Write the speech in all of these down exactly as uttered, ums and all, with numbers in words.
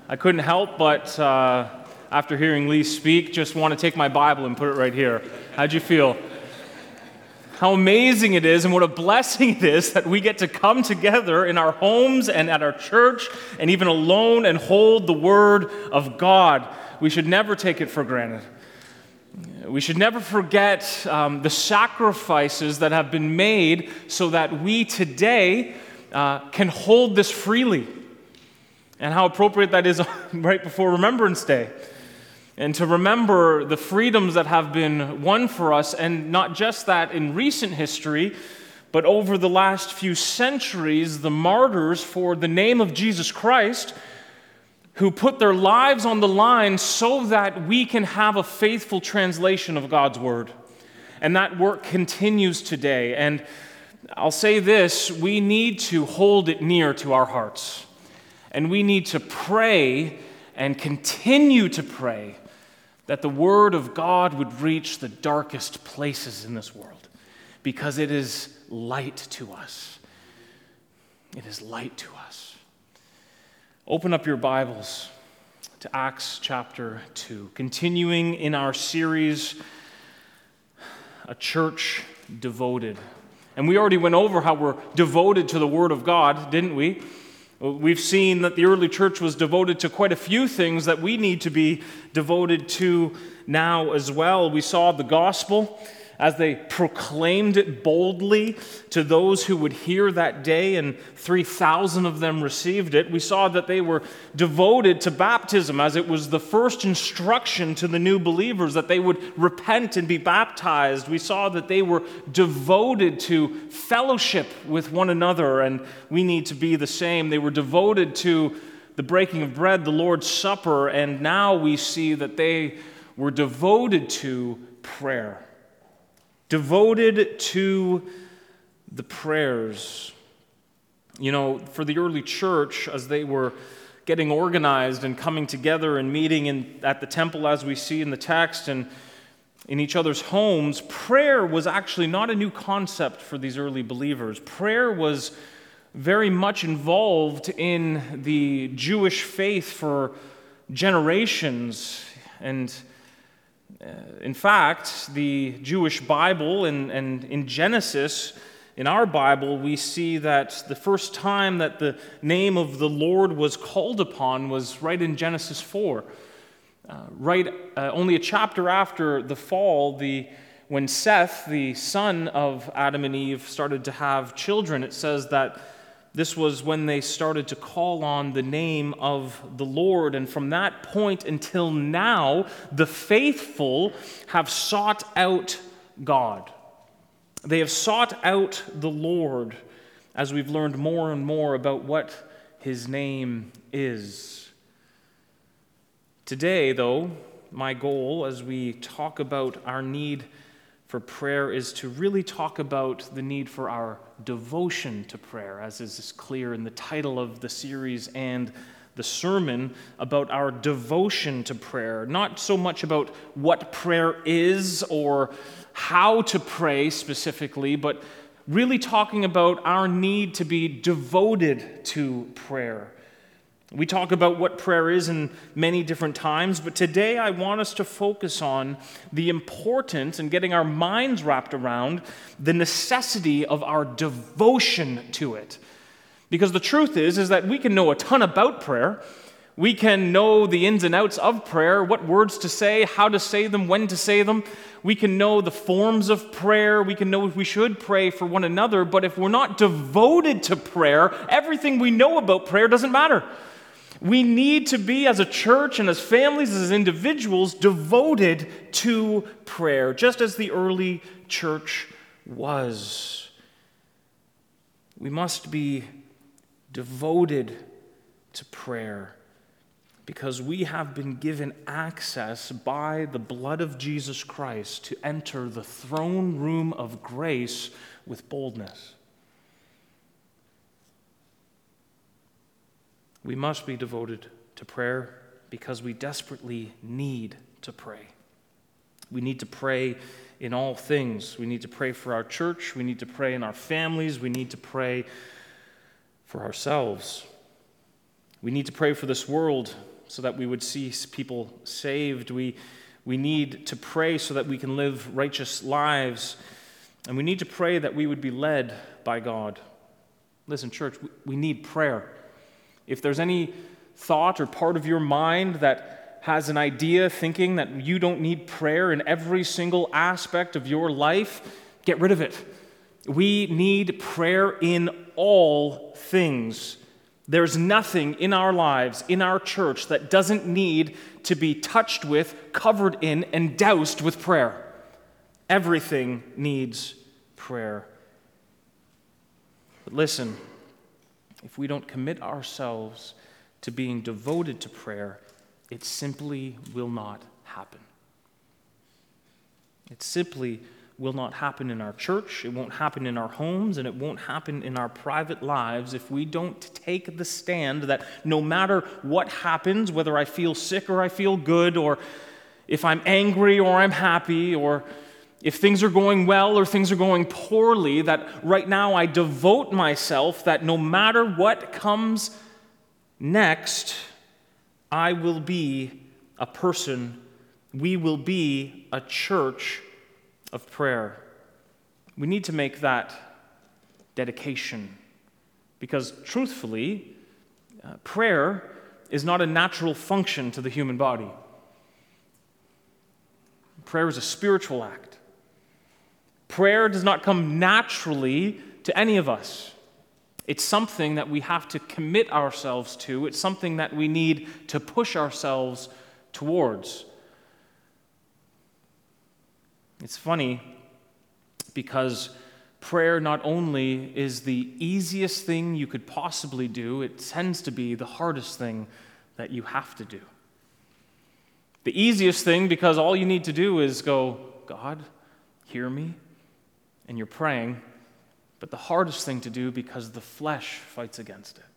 I couldn't help but, uh, after hearing Lee speak, just want to take my Bible and put it right here. How'd you feel? How amazing it is and what a blessing it is that we get to come together in our homes and at our church and even alone and hold the Word of God. We should never take it for granted. We should never forget um, the sacrifices that have been made so that we today uh, can hold this freely. And how appropriate that is right before Remembrance Day. And to remember the freedoms that have been won for us, and not just that in recent history, but over the last few centuries, the martyrs for the name of Jesus Christ, who put their lives on the line so that we can have a faithful translation of God's Word. And that work continues today. And I'll say this, we need to hold it near to our hearts. And we need to pray and continue to pray that the Word of God would reach the darkest places in this world, because it is light to us. It is light to us. Open up your Bibles to Acts chapter two, continuing in our series, A Church Devoted. And we already went over how we're devoted to the Word of God, didn't we? We've seen that the early church was devoted to quite a few things that we need to be devoted to now as well. We saw the gospel as they proclaimed it boldly to those who would hear that day, and three thousand of them received it. We saw that they were devoted to baptism, as it was the first instruction to the new believers that they would repent and be baptized. We saw that they were devoted to fellowship with one another, and we need to be the same. They were devoted to the breaking of bread, the Lord's Supper, and now we see that they were devoted to prayer. Devoted to the prayers. You know, for the early church, as they were getting organized and coming together and meeting in, at the temple, as we see in the text, and in each other's homes, prayer was actually not a new concept for these early believers. Prayer was very much involved in the Jewish faith for generations. And Uh, in fact, the Jewish Bible, and, and in Genesis, in our Bible, we see that the first time that the name of the Lord was called upon was right in Genesis four. Uh, right, uh, only a chapter after the fall, the when Seth, the son of Adam and Eve, started to have children, it says that this was when they started to call on the name of the Lord. And from that point until now, the faithful have sought out God. They have sought out the Lord, as we've learned more and more about what His name is. Today, though, my goal as we talk about our need for prayer is to really talk about the need for our devotion to prayer, as is clear in the title of the series and the sermon, about our devotion to prayer. Not so much about what prayer is or how to pray specifically, but really talking about our need to be devoted to prayer. We talk about what prayer is in many different times, but today I want us to focus on the importance and getting our minds wrapped around the necessity of our devotion to it. Because the truth is, is that we can know a ton about prayer. We can know the ins and outs of prayer, what words to say, how to say them, when to say them. We can know the forms of prayer. We can know if we should pray for one another. But if we're not devoted to prayer, everything we know about prayer doesn't matter. We need to be, as a church and as families, as individuals, devoted to prayer, just as the early church was. We must be devoted to prayer because we have been given access by the blood of Jesus Christ to enter the throne room of grace with boldness. We must be devoted to prayer because we desperately need to pray. We need to pray in all things. We need to pray for our church. We need to pray in our families. We need to pray for ourselves. We need to pray for this world so that we would see people saved. We, we need to pray so that we can live righteous lives. And we need to pray that we would be led by God. Listen, church, we, we need prayer. If there's any thought or part of your mind that has an idea thinking that you don't need prayer in every single aspect of your life, get rid of it. We need prayer in all things. There's nothing in our lives, in our church, that doesn't need to be touched with, covered in, and doused with prayer. Everything needs prayer. But listen, if we don't commit ourselves to being devoted to prayer, it simply will not happen. It simply will not happen in our church, it won't happen in our homes, and it won't happen in our private lives if we don't take the stand that no matter what happens, whether I feel sick or I feel good, or if I'm angry or I'm happy, or if things are going well or things are going poorly, that right now I devote myself, that no matter what comes next, I will be a person, we will be a church of prayer. We need to make that dedication because, truthfully, uh, prayer is not a natural function to the human body. Prayer is a spiritual act. Prayer does not come naturally to any of us. It's something that we have to commit ourselves to. It's something that we need to push ourselves towards. It's funny because prayer not only is the easiest thing you could possibly do, it tends to be the hardest thing that you have to do. The easiest thing because all you need to do is go, God, hear me, and you're praying. But the hardest thing to do because the flesh fights against it.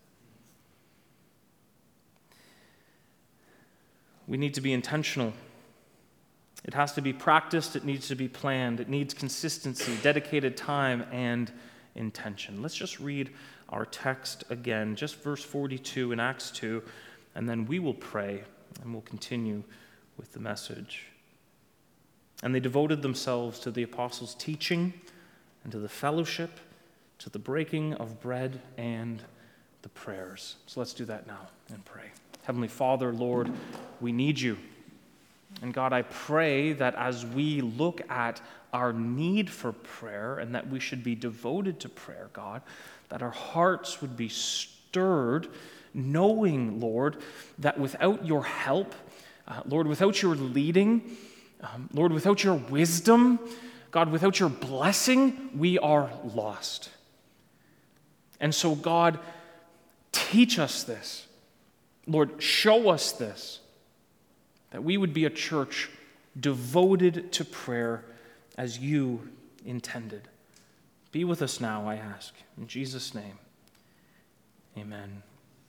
We need to be intentional. It has to be practiced, it needs to be planned, it needs consistency, dedicated time, and intention. Let's just read our text again, just verse forty-two in Acts two, and then we will pray and we'll continue with the message. And they devoted themselves to the apostles' teaching and to the fellowship, to the breaking of bread and the prayers. So let's do that now and pray. Heavenly Father, Lord, we need you. And God, I pray that as we look at our need for prayer and that we should be devoted to prayer, God, that our hearts would be stirred, knowing, Lord, that without your help, uh, Lord, without your leading, um, Lord, without your wisdom, God, without your blessing, we are lost. And so, God, teach us this. Lord, show us this, that we would be a church devoted to prayer as you intended. Be with us now, I ask. In Jesus' name, amen.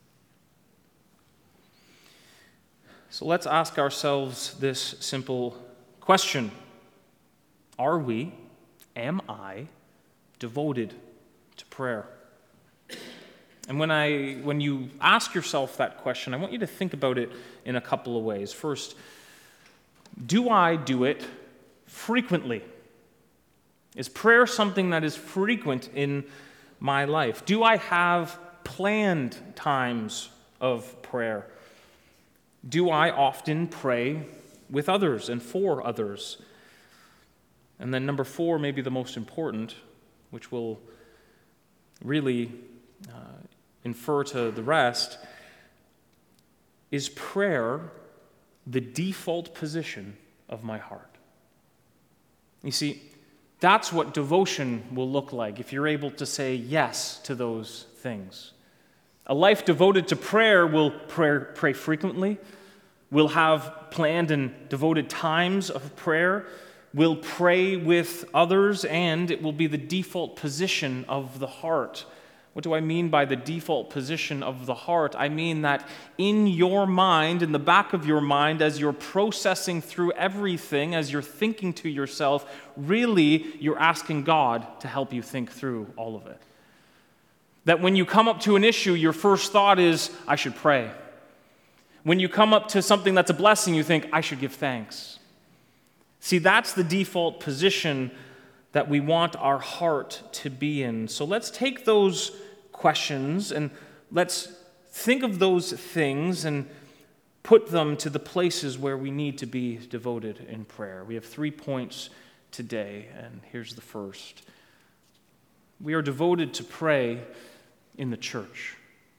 So let's ask ourselves this simple question. Are we, am I, devoted to prayer? And when I, when you ask yourself that question, I want you to think about it in a couple of ways. First, do I do it frequently? Is prayer something that is frequent in my life? Do I have planned times of prayer? Do I often pray with others and for others? And then number four, maybe the most important, which will really uh, infer to the rest, is prayer the default position of my heart? You see, that's what devotion will look like if you're able to say yes to those things. A life devoted to prayer will pray, pray frequently, will have planned and devoted times of prayer, will pray with others, and it will be the default position of the heart. What do I mean by the default position of the heart? I mean that in your mind, in the back of your mind, as you're processing through everything, as you're thinking to yourself, really you're asking God to help you think through all of it. That when you come up to an issue, your first thought is, I should pray. When you come up to something that's a blessing, you think, I should give thanks. See, that's the default position that we want our heart to be in. So let's take those questions and let's think of those things and put them to the places where we need to be devoted in prayer. We have three points today, and here's the first. We are devoted to pray in the church.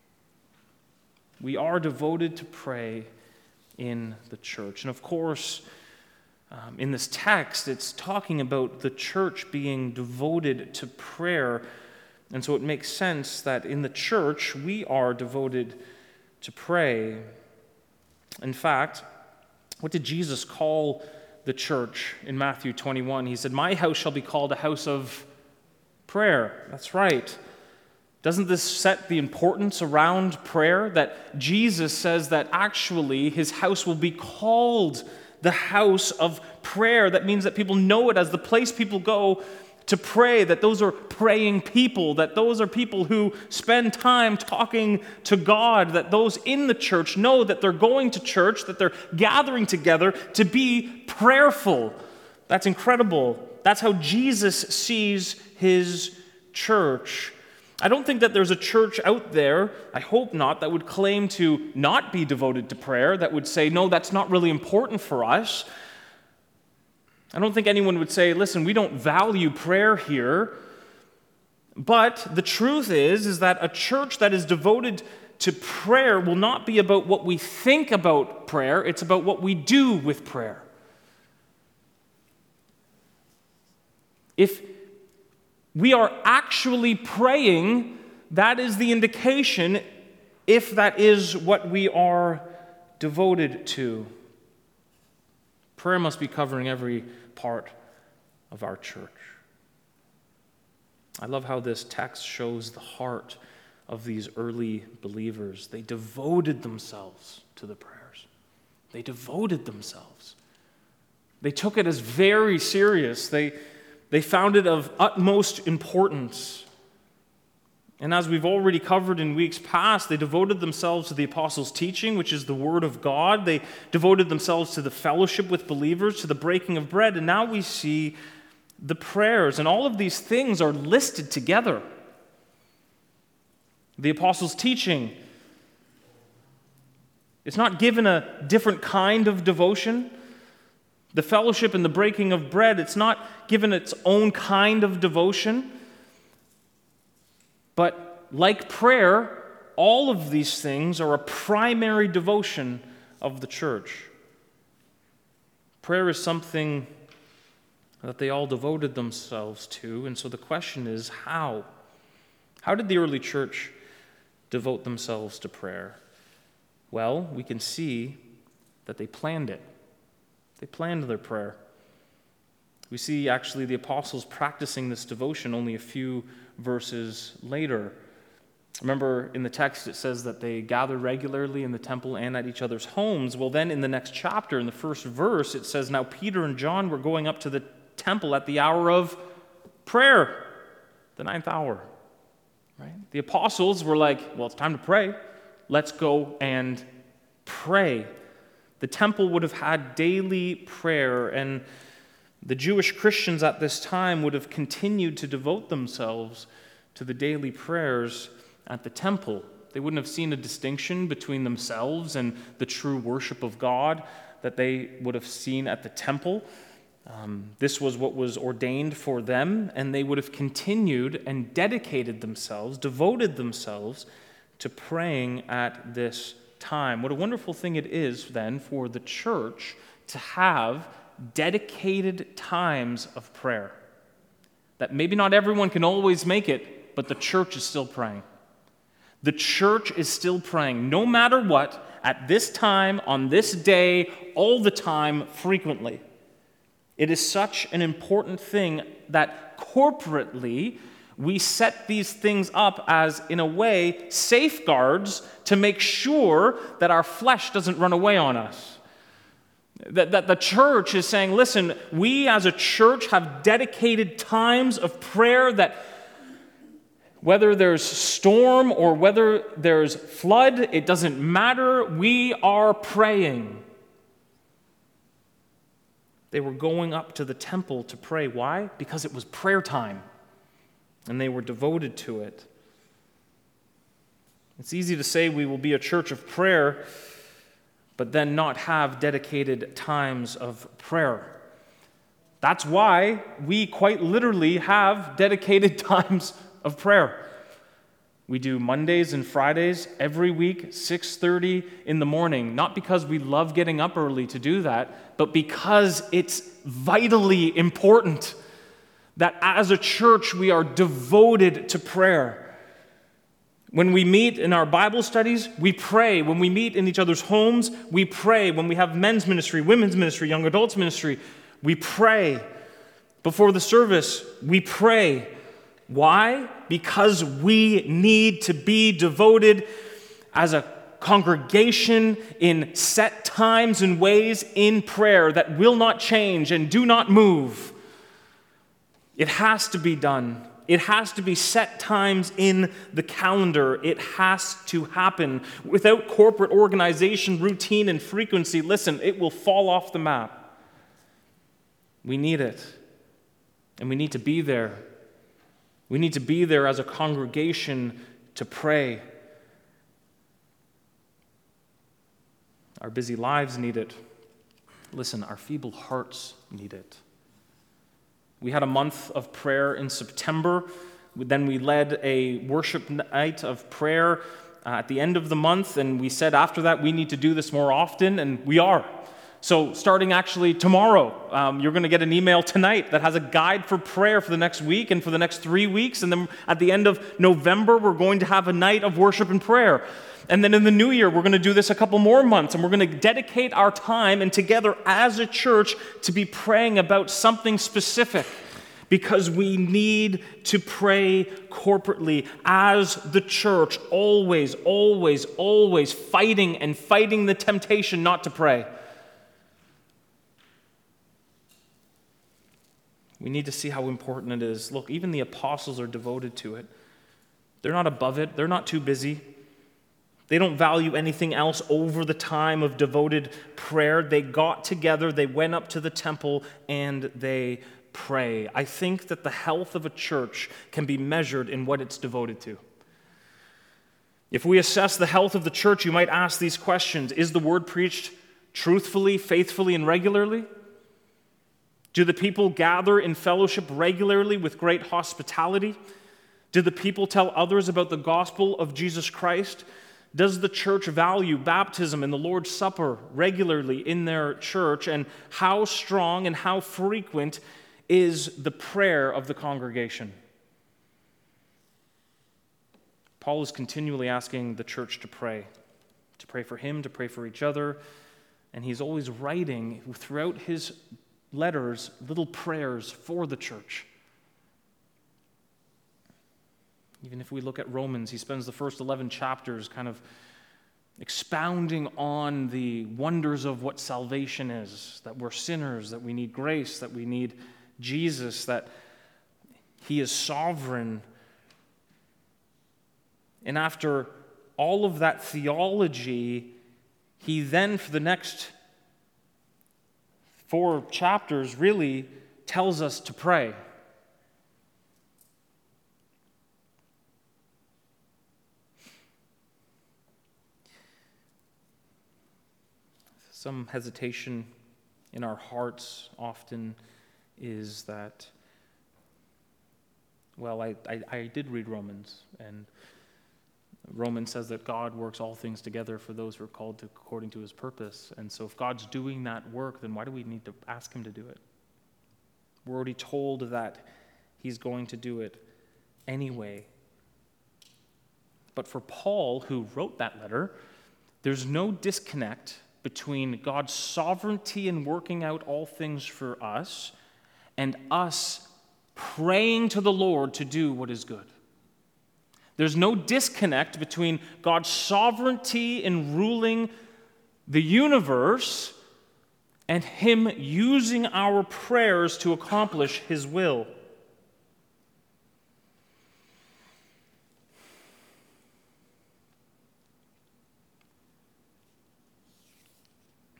We are devoted to pray in the church. And of course, um, in this text, it's talking about the church being devoted to prayer. And so it makes sense that in the church, we are devoted to pray. In fact, what did Jesus call the church in Matthew twenty-one? He said, "My house shall be called a house of prayer." That's right. Doesn't this set the importance around prayer? That Jesus says that actually his house will be called the house of prayer. That means that people know it as the place people go to pray, that those are praying people, that those are people who spend time talking to God, that those in the church know that they're going to church, that they're gathering together to be prayerful. That's incredible. That's how Jesus sees his church. I don't think that there's a church out there, I hope not, that would claim to not be devoted to prayer, that would say, no, that's not really important for us. I don't think anyone would say, listen, we don't value prayer here. But the truth is, is that a church that is devoted to prayer will not be about what we think about prayer, it's about what we do with prayer. If we are actually praying, that is the indication if that is what we are devoted to. Prayer must be covering every part of our church. I love how this text shows the heart of these early believers. They devoted themselves to the prayers. They devoted themselves. They took it as very serious. They, they found it of utmost importance. And as we've already covered in weeks past, they devoted themselves to the apostles' teaching, which is the Word of God. They devoted themselves to the fellowship with believers, to the breaking of bread. And now we see the prayers. And all of these things are listed together. The apostles' teaching, it's not given a different kind of devotion. The fellowship and the breaking of bread, it's not given its own kind of devotion. But like prayer, all of these things are a primary devotion of the church. Prayer is something that they all devoted themselves to, and so the question is, how? How did the early church devote themselves to prayer? Well, we can see that they planned it. They planned their prayer. We see actually the apostles practicing this devotion only a few verses later. Remember in the text it says that they gathered regularly in the temple and at each other's homes. Well, then in the next chapter, in the first verse, it says, now Peter and John were going up to the temple at the hour of prayer, the ninth hour. Right? The apostles were like, well, it's time to pray. Let's go and pray. The temple would have had daily prayer, and the Jewish Christians at this time would have continued to devote themselves to the daily prayers at the temple. They wouldn't have seen a distinction between themselves and the true worship of God that they would have seen at the temple. Um, this was what was ordained for them, and they would have continued and dedicated themselves, devoted themselves to praying at this time. What a wonderful thing it is then for the church to have dedicated times of prayer. That maybe not everyone can always make it, but the church is still praying. The church is still praying, no matter what, at this time, on this day, all the time, frequently. It is such an important thing that corporately we set these things up as, in a way, safeguards to make sure that our flesh doesn't run away on us. That, that the church is saying, listen, we as a church have dedicated times of prayer that Whether there's storm or whether there's flood, it doesn't matter. We are praying. They were going up to the temple to pray. Why? Because it was prayer time, and they were devoted to it. It's easy to say we will be a church of prayer, but then not have dedicated times of prayer. That's why we quite literally have dedicated times of prayer. We do Mondays and Fridays every week, six thirty in the morning, not because we love getting up early to do that, but because it's vitally important that as a church we are devoted to prayer. When we meet in our Bible studies, we pray. When we meet in each other's homes, we pray. When we have men's ministry, women's ministry, young adults ministry, we pray. Before the service, we pray. Why? Because we need to be devoted as a congregation in set times and ways in prayer that will not change and do not move. It has to be done. It has to be set times in the calendar. It has to happen. Without corporate organization, routine, and frequency, listen, it will fall off the map. We need it. And we need to be there. We need to be there as a congregation to pray. Our busy lives need it. Listen, our feeble hearts need it. We had a month of prayer in September. Then we led a worship night of prayer uh, at the end of the month, and we said after that we need to do this more often, and we are. So starting actually tomorrow, um, you're going to get an email tonight that has a guide for prayer for the next week and for the next three weeks. And then at the end of November, we're going to have a night of worship and prayer. And then in the new year, we're going to do this a couple more months. And we're going to dedicate our time and together as a church to be praying about something specific. Because we need to pray corporately as the church, always, always, always fighting and fighting the temptation not to pray. We need to see how important it is. Look, even the apostles are devoted to it. They're not above it. They're not too busy. They don't value anything else over the time of devoted prayer. They got together, they went up to the temple, and they pray. I think that the health of a church can be measured in what it's devoted to. If we assess the health of the church, you might ask these questions. Is the word preached truthfully, faithfully, and regularly? Do the people gather in fellowship regularly with great hospitality? Do the people tell others about the gospel of Jesus Christ? Does the church value baptism and the Lord's Supper regularly in their church? And how strong and how frequent is the prayer of the congregation? Paul is continually asking the church to pray, to pray for him, to pray for each other, and he's always writing throughout his letters, little prayers for the church. Even if we look at Romans, he spends the first eleven chapters kind of expounding on the wonders of what salvation is, that we're sinners, that we need grace, that we need Jesus, that he is sovereign. And after all of that theology, he then, for the next four chapters, really tells us to pray. Some hesitation in our hearts often is that, well, I, I, I did read Romans, and Romans says that God works all things together for those who are called to, according to his purpose. And so if God's doing that work, then why do we need to ask him to do it? We're already told that he's going to do it anyway. But for Paul, who wrote that letter, there's no disconnect between God's sovereignty in working out all things for us and us praying to the Lord to do what is good. There's no disconnect between God's sovereignty in ruling the universe and him using our prayers to accomplish his will.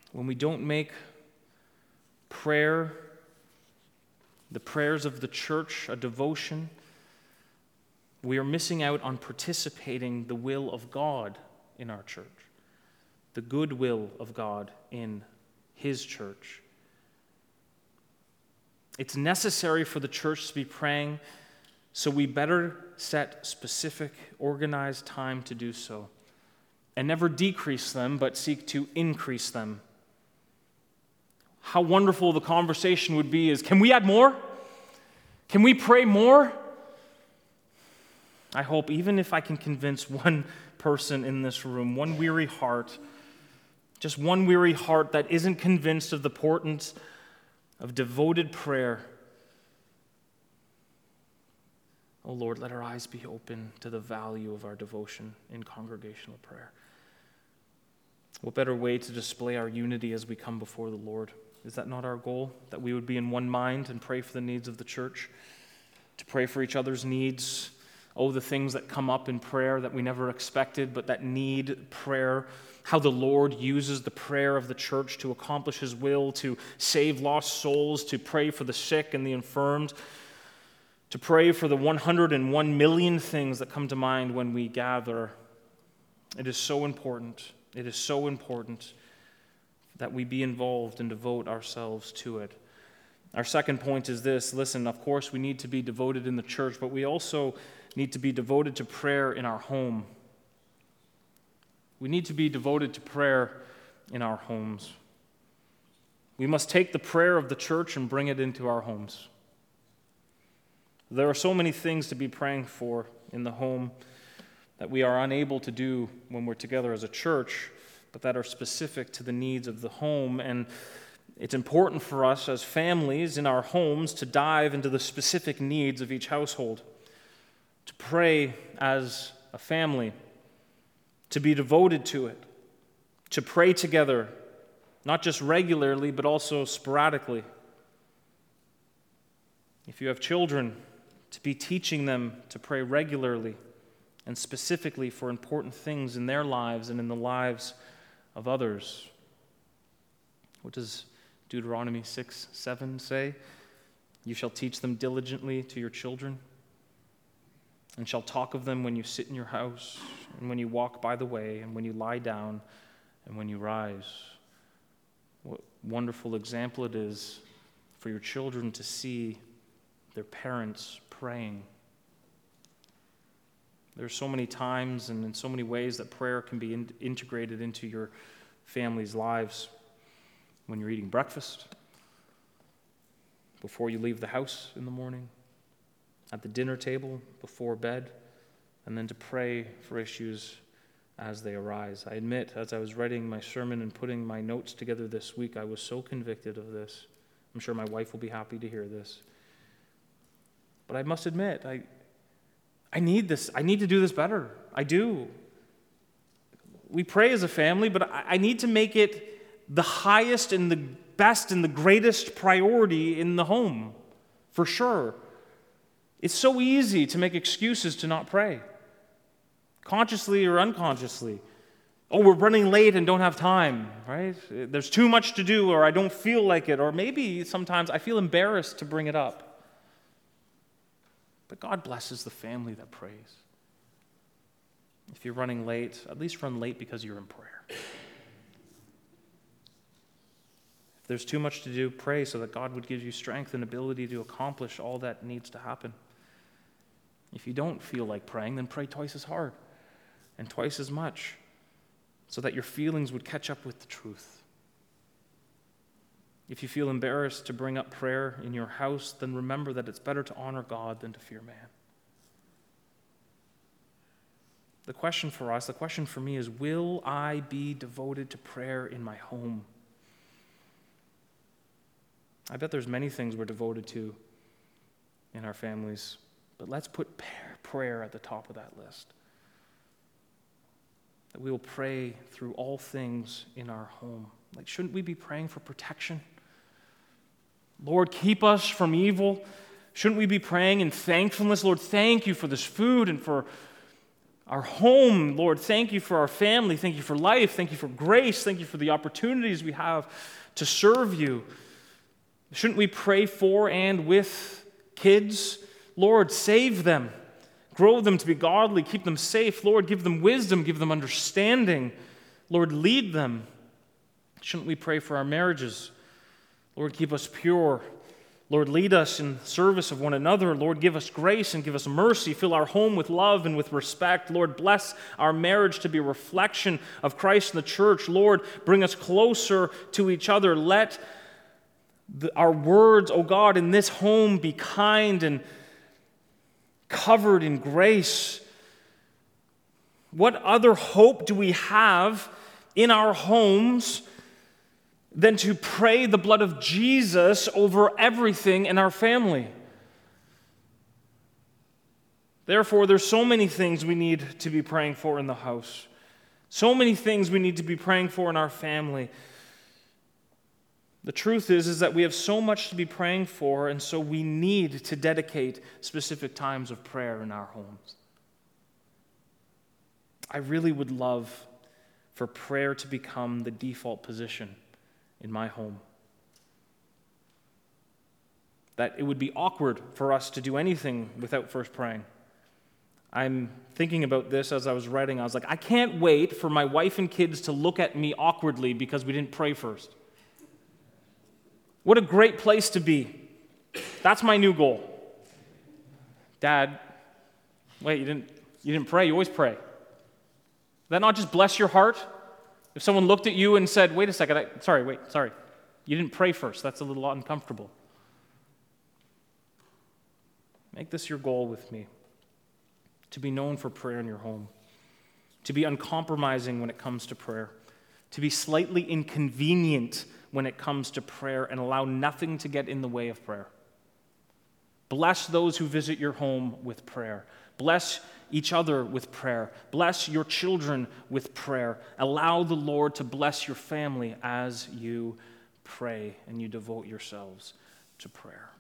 when we don't make prayer, the prayers of the church, a devotion, we are missing out on participating the will of God in our church, the good will of God in His church. It's necessary for the church to be praying, so we better set specific, organized time to do so, and never decrease them, but seek to increase them. How wonderful the conversation would be is, can we add more? Can we pray more? I hope, even if I can convince one person in this room, one weary heart, just one weary heart that isn't convinced of the importance of devoted prayer, oh Lord, let our eyes be open to the value of our devotion in congregational prayer. What better way to display our unity as we come before the Lord? Is that not our goal? That we would be in one mind and pray for the needs of the church, to pray for each other's needs. Oh, the things that come up in prayer that we never expected, but that need prayer. How the Lord uses the prayer of the church to accomplish His will, to save lost souls, to pray for the sick and the infirmed, to pray for the one hundred one million things that come to mind when we gather. It is so important. It is so important that we be involved and devote ourselves to it. Our second point is this. Listen, of course, we need to be devoted in the church, but we also need to be devoted to prayer in our home. We need to be devoted to prayer in our homes. We must take the prayer of the church and bring it into our homes. There are so many things to be praying for in the home that we are unable to do when we're together as a church, but that are specific to the needs of the home. And it's important for us as families in our homes to dive into the specific needs of each household, to pray as a family, to be devoted to it, to pray together, not just regularly, but also sporadically. If you have children, to be teaching them to pray regularly and specifically for important things in their lives and in the lives of others. What does Deuteronomy six seven say? You shall teach them diligently to your children, and shall talk of them when you sit in your house, and when you walk by the way, and when you lie down, and when you rise. What wonderful example it is for your children to see their parents praying. There are so many times and in so many ways that prayer can be in- integrated into your family's lives. When you're eating breakfast, before you leave the house in the morning, at the dinner table, before bed, and then to pray for issues as they arise. I admit, as I was writing my sermon and putting my notes together this week, I was so convicted of this. I'm sure my wife will be happy to hear this. But I must admit, I I need this. I need to do this better. I do. We pray as a family, but I, I need to make it the highest and the best and the greatest priority in the home, for sure. It's so easy to make excuses to not pray, consciously or unconsciously. Oh, we're running late and don't have time, right? There's too much to do, or I don't feel like it, or maybe sometimes I feel embarrassed to bring it up. But God blesses the family that prays. If you're running late, at least run late because you're in prayer. If there's too much to do, pray so that God would give you strength and ability to accomplish all that needs to happen. If you don't feel like praying, then pray twice as hard and twice as much so that your feelings would catch up with the truth. If you feel embarrassed to bring up prayer in your house, then remember that it's better to honor God than to fear man. The question for us, the question for me is, will I be devoted to prayer in my home? I bet there's many things we're devoted to in our families, but let's put prayer at the top of that list. That we will pray through all things in our home. Like, shouldn't we be praying for protection? Lord, keep us from evil. Shouldn't we be praying in thankfulness? Lord, thank you for this food and for our home. Lord, thank you for our family. Thank you for life. Thank you for grace. Thank you for the opportunities we have to serve you. Shouldn't we pray for and with kids? Lord, save them. Grow them to be godly. Keep them safe. Lord, give them wisdom. Give them understanding. Lord, lead them. Shouldn't we pray for our marriages? Lord, keep us pure. Lord, lead us in service of one another. Lord, give us grace and give us mercy. Fill our home with love and with respect. Lord, bless our marriage to be a reflection of Christ and the church. Lord, bring us closer to each other. Let the, our words, oh God, in this home be kind and covered in grace. What other hope do we have in our homes than to pray the blood of Jesus over everything in our family? Therefore, there's so many things we need to be praying for in the house. So many things we need to be praying for in our family. The truth is, is that we have so much to be praying for, and so we need to dedicate specific times of prayer in our homes. I really would love for prayer to become the default position in my home. That it would be awkward for us to do anything without first praying. I'm thinking about this as I was writing. I was like, I can't wait for my wife and kids to look at me awkwardly because we didn't pray first. What a great place to be. That's my new goal. Dad, wait, you didn't, you didn't pray. You always pray. Did that not just bless your heart? If someone looked at you and said, wait a second, I, sorry, wait, sorry. You didn't pray first. That's a little uncomfortable. Make this your goal with me. To be known for prayer in your home. To be uncompromising when it comes to prayer. To be slightly inconvenient when it comes to prayer and allow nothing to get in the way of prayer. Bless those who visit your home with prayer. Bless each other with prayer. Bless your children with prayer. Allow the Lord to bless your family as you pray and you devote yourselves to prayer.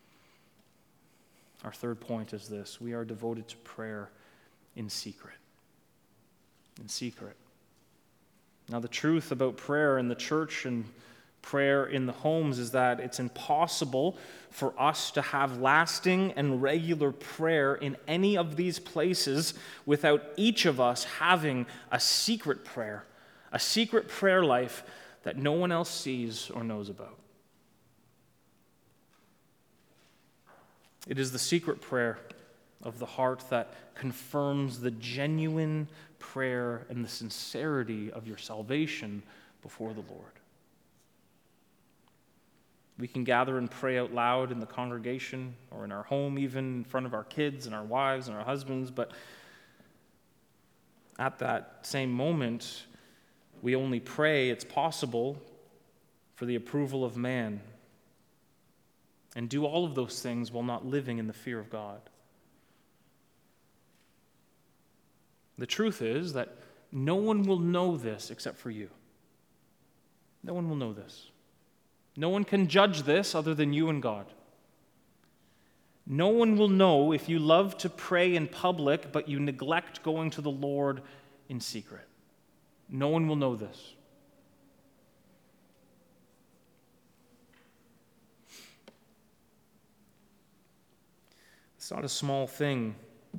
Our third point is this: we are devoted to prayer in secret. In secret. Now, the truth about prayer in the church and prayer in the homes is that it's impossible for us to have lasting and regular prayer in any of these places without each of us having a secret prayer, a secret prayer life that no one else sees or knows about. It is the secret prayer of the heart that confirms the genuine prayer and the sincerity of your salvation before the Lord. We can gather and pray out loud in the congregation or in our home, even in front of our kids and our wives and our husbands, but at that same moment, we only pray, it's possible, for the approval of man, and do all of those things while not living in the fear of God. The truth is that no one will know this except for you. No one will know this. No one can judge this other than you and God. No one will know if you love to pray in public, but you neglect going to the Lord in secret. No one will know this. It's not a small thing.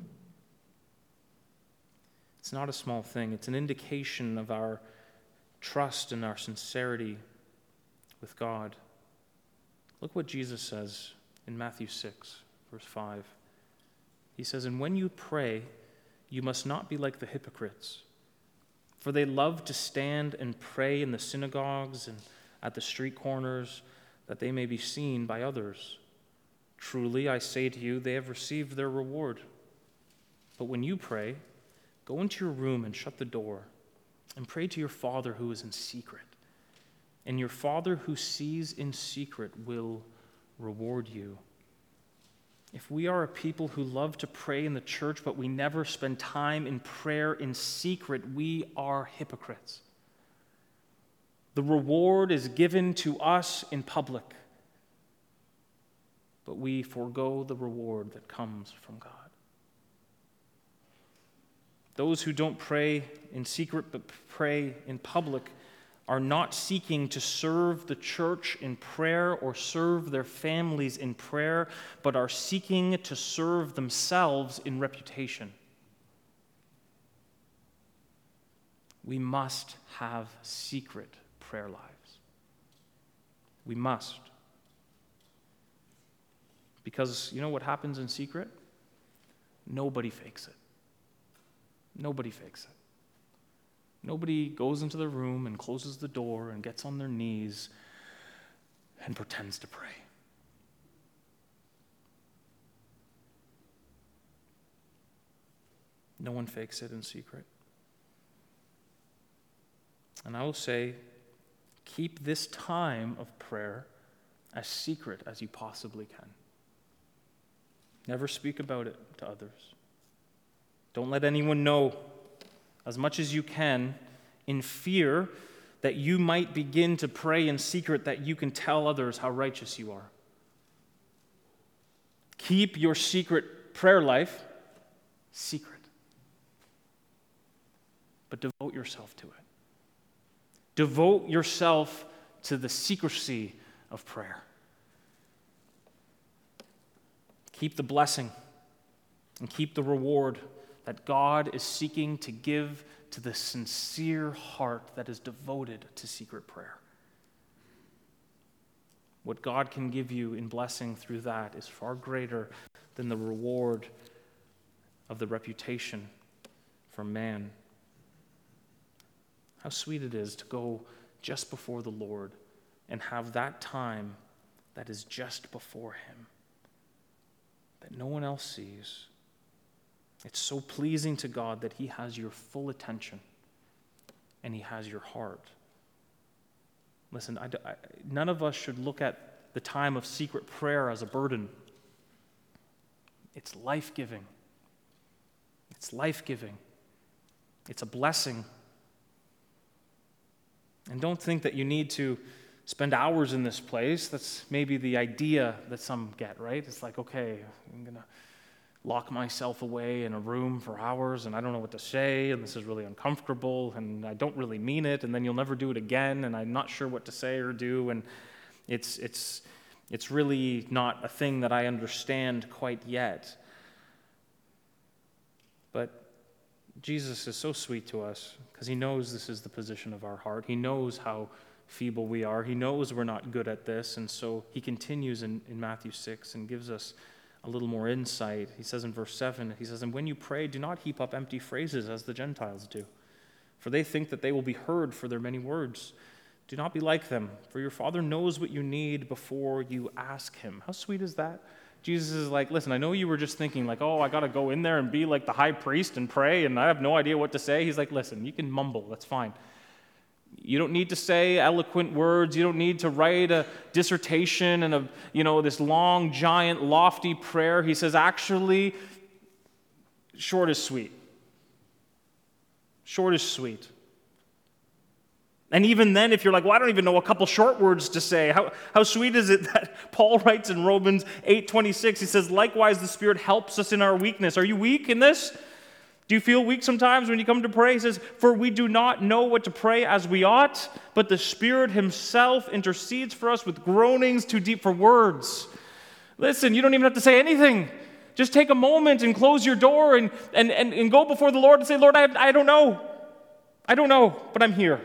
It's not a small thing. It's an indication of our trust and our sincerity with God. Look what Jesus says in Matthew six, verse five. He says, "And when you pray, you must not be like the hypocrites, for they love to stand and pray in the synagogues and at the street corners, that they may be seen by others. Truly, I say to you, they have received their reward. But when you pray, go into your room and shut the door, and pray to your Father who is in secret. And your Father who sees in secret will reward you." If we are a people who love to pray in the church, but we never spend time in prayer in secret, we are hypocrites. The reward is given to us in public, but we forego the reward that comes from God. Those who don't pray in secret but pray in public are not seeking to serve the church in prayer or serve their families in prayer, but are seeking to serve themselves in reputation. We must have secret prayer lives. We must. Because you know what happens in secret? Nobody fakes it. Nobody fakes it. Nobody goes into the room and closes the door and gets on their knees and pretends to pray. No one fakes it in secret. And I will say, keep this time of prayer as secret as you possibly can. Never speak about it to others. Don't let anyone know, as much as you can, in fear that you might begin to pray in secret that you can tell others how righteous you are. Keep your secret prayer life secret. But devote yourself to it. Devote yourself to the secrecy of prayer. Keep the blessing and keep the reward that God is seeking to give to the sincere heart that is devoted to secret prayer. What God can give you in blessing through that is far greater than the reward of the reputation from man. How sweet it is to go just before the Lord and have that time that is just before Him, that no one else sees. It's so pleasing to God that He has your full attention and He has your heart. Listen, I, I, none of us should look at the time of secret prayer as a burden. It's life-giving. It's life-giving. It's a blessing. And don't think that you need to spend hours in this place. That's maybe the idea that some get, right? It's like, okay, I'm going to lock myself away in a room for hours, and I don't know what to say, and this is really uncomfortable, and I don't really mean it, and then you'll never do it again, and I'm not sure what to say or do, and it's it's it's really not a thing that I understand quite yet. But Jesus is so sweet to us because He knows this is the position of our heart. He knows how feeble we are. He knows we're not good at this, and so He continues in, in Matthew six and gives us a little more insight. He says in verse seven, He says, "And when you pray, do not heap up empty phrases as the Gentiles do, for they think that they will be heard for their many words. Do not be like them, for your Father knows what you need before you ask Him." How sweet is that? Jesus is like, listen, I know you were just thinking like, oh, I got to go in there and be like the high priest and pray, and I have no idea what to say. He's like, listen, you can mumble. That's fine. You don't need to say eloquent words. You don't need to write a dissertation and a, you know, this long, giant, lofty prayer. He says, actually, short is sweet. Short is sweet. And even then, if you're like, well, I don't even know a couple short words to say, how, how sweet is it that Paul writes in Romans eight twenty-six, he says, likewise, the Spirit helps us in our weakness. Are you weak in this? Do you feel weak sometimes when you come to pray? He says, for we do not know what to pray as we ought, but the Spirit Himself intercedes for us with groanings too deep for words. Listen, you don't even have to say anything. Just take a moment and close your door and, and, and, and go before the Lord and say, Lord, I, I don't know. I don't know, but I'm here.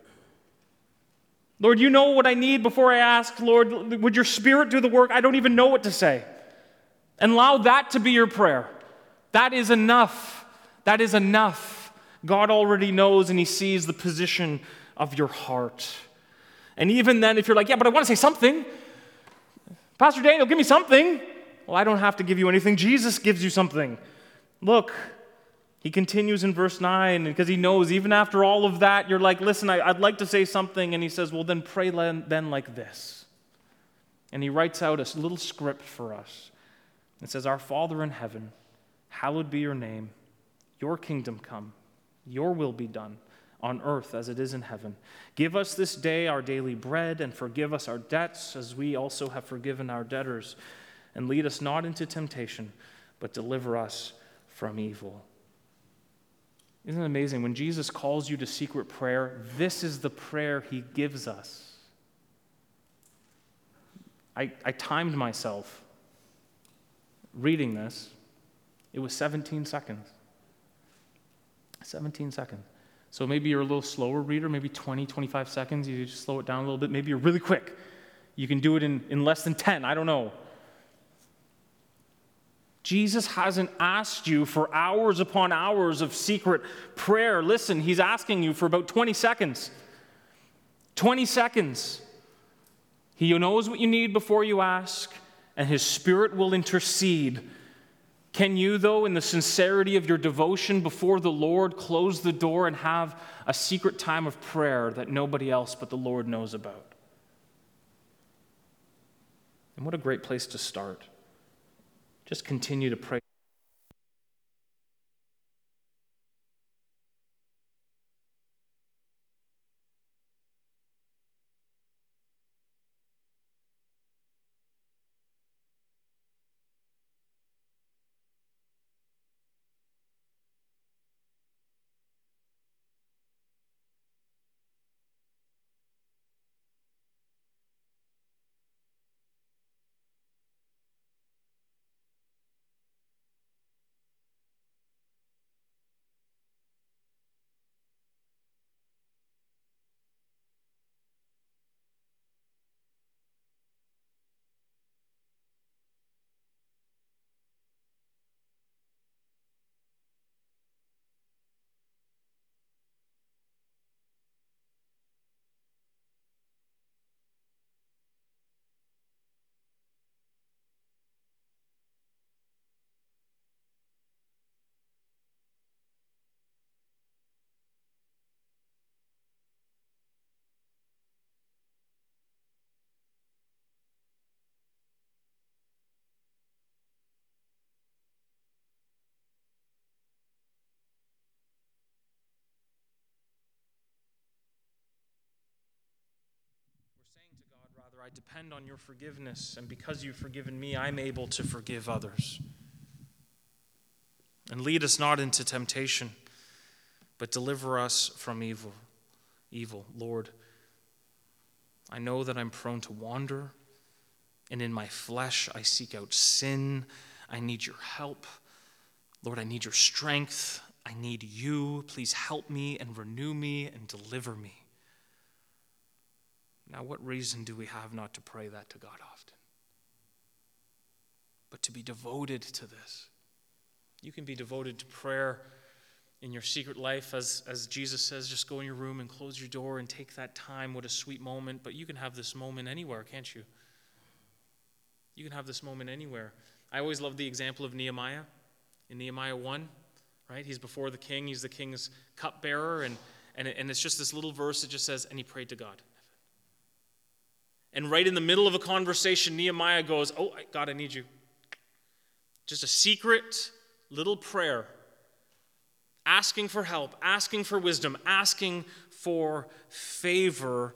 Lord, you know what I need before I ask. Lord, would your Spirit do the work? I don't even know what to say. And allow that to be your prayer. That is enough. That is enough. God already knows and He sees the position of your heart. And even then, if you're like, yeah, but I want to say something. Pastor Daniel, give me something. Well, I don't have to give you anything. Jesus gives you something. Look, He continues in verse nine, because He knows even after all of that, you're like, listen, I, I'd like to say something. And He says, well, then pray then like this. And He writes out a little script for us. It says, our Father in heaven, hallowed be your name. Your kingdom come. Your will be done on earth as it is in heaven. Give us this day our daily bread, and forgive us our debts as we also have forgiven our debtors. And lead us not into temptation, but deliver us from evil. Isn't it amazing? When Jesus calls you to secret prayer, this is the prayer he gives us. I, I timed myself reading this. It was seventeen seconds. seventeen seconds. So maybe you're a little slower reader, maybe twenty, twenty-five seconds. You just slow it down a little bit. Maybe you're really quick. You can do it in, in less than ten. I don't know. Jesus hasn't asked you for hours upon hours of secret prayer. Listen, he's asking you for about twenty seconds. twenty seconds. He knows what you need before you ask, and his Spirit will intercede. Can you, though, in the sincerity of your devotion before the Lord, close the door and have a secret time of prayer that nobody else but the Lord knows about? And what a great place to start. Just continue to pray. I depend on your forgiveness, and because you've forgiven me, I'm able to forgive others. And lead us not into temptation, but deliver us from evil. Evil, Lord, I know that I'm prone to wander, and in my flesh I seek out sin. I need your help. Lord, I need your strength. I need you. Please help me and renew me and deliver me. Now, what reason do we have not to pray that to God often? But to be devoted to this. You can be devoted to prayer in your secret life, as, as Jesus says, just go in your room and close your door and take that time. What a sweet moment. But you can have this moment anywhere, can't you? You can have this moment anywhere. I always love the example of Nehemiah. In Nehemiah one, right? He's before the king. He's the king's cupbearer. And, and, and it's just this little verse that just says, and he prayed to God. And right in the middle of a conversation, Nehemiah goes, oh, God, I need you. Just a secret little prayer. Asking for help, asking for wisdom, asking for favor.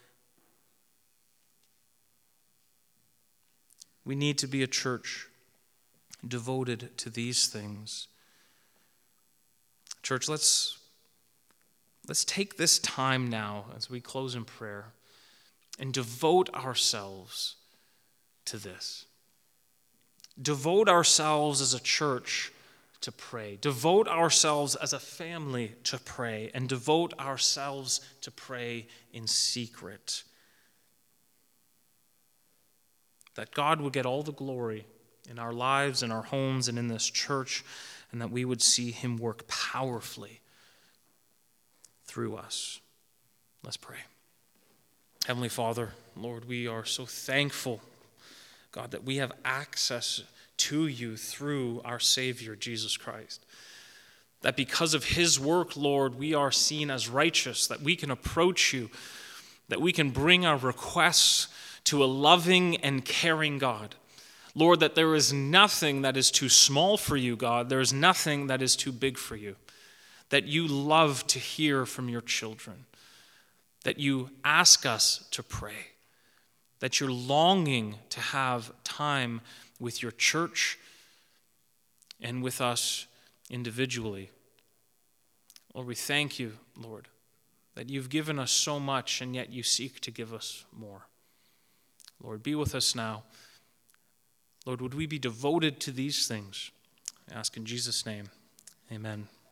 We need to be a church devoted to these things. Church, let's, let's take this time now as we close in prayer and devote ourselves to this. Devote ourselves as a church to pray. Devote ourselves as a family to pray, and devote ourselves to pray in secret. That God would get all the glory in our lives, in our homes, and in this church, and that we would see him work powerfully through us. Let's pray. Heavenly Father, Lord, we are so thankful, God, that we have access to you through our Savior, Jesus Christ. That because of his work, Lord, we are seen as righteous, that we can approach you, that we can bring our requests to a loving and caring God. Lord, that there is nothing that is too small for you, God. There is nothing that is too big for you. That you love to hear from your children. That you ask us to pray, that you're longing to have time with your church and with us individually. Lord, we thank you, Lord, that you've given us so much and yet you seek to give us more. Lord, be with us now. Lord, would we be devoted to these things? I ask in Jesus' name, amen.